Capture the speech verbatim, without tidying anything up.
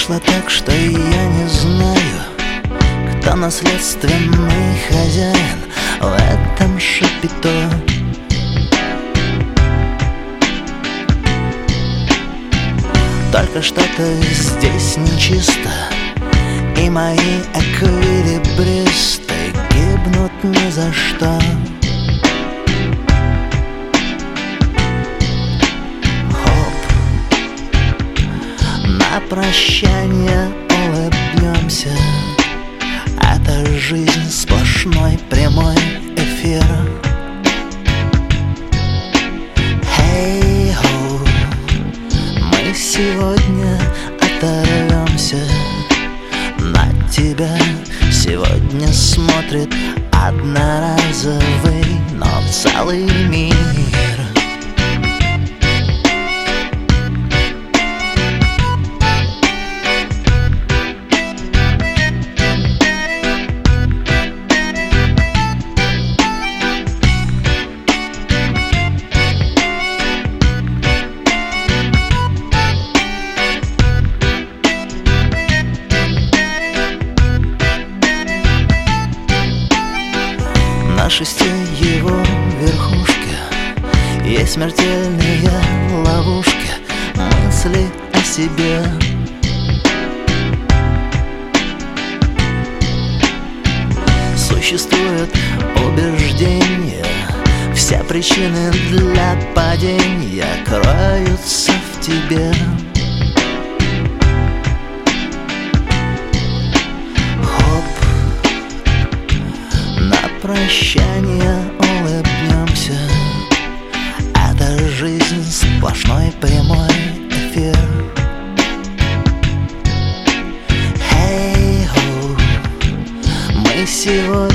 Вышло так, что я не знаю, кто наследственный хозяин в этом шапито. Только что-то здесь нечисто, и мои эквилибристы гибнут ни за что. На прощание улыбнемся. Это жизнь, сплошной прямой эфир. Хей-хоу, мы сегодня оторвемся. На тебя сегодня смотрит одноразовый, но целый мир. На шесте его верхушке есть смертельные ловушки, мысли о себе. Существует убеждение, все причины для падения кроются в тебе. Прощание улыбнемся. Это жизнь, сплошной прямой эфир. Хей-хоу, мы сегодня